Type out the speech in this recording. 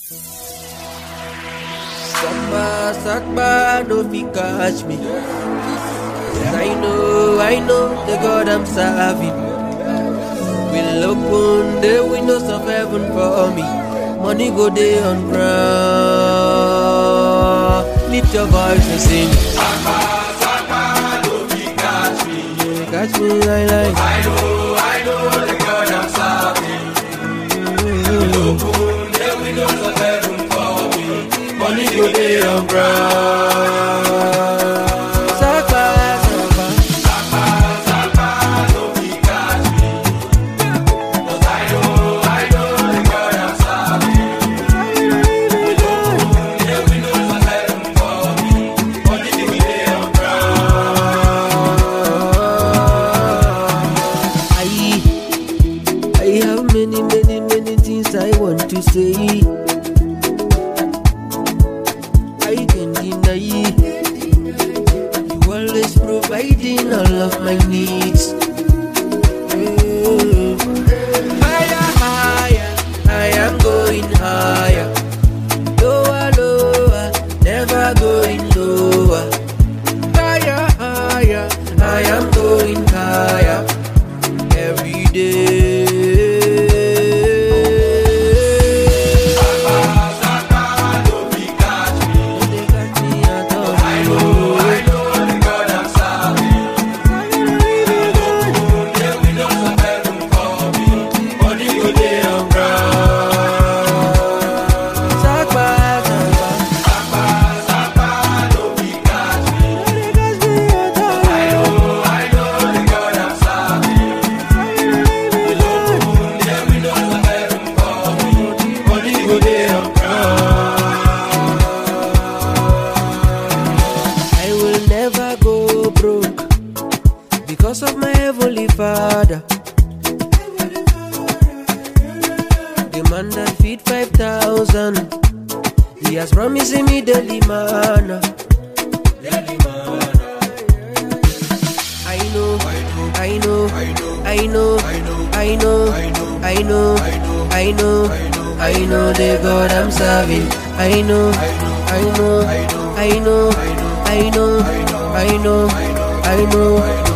Sakba, no fi catch me. I know the God I'm serving will open the windows of heaven for me. Money go day on ground. Lift your voice and sing. Sakba, no fi catch me. Catch me, I like. I know the God I'm serving will open the windows of heaven for me. Money go day on ground. Sakba, no fi catch me. 'Cause I know the God I'm serving will open the windows of heaven for me. Money go day on ground. I have many things I want to say. I can't deny you always providing all of my needs. Higher, I am going higher. Lower, never going lower. Higher, I am going higher every day. Because of my heavenly Father, the man that feed 5,000, he has promised me daily manna. I know the God I'm serving. I know.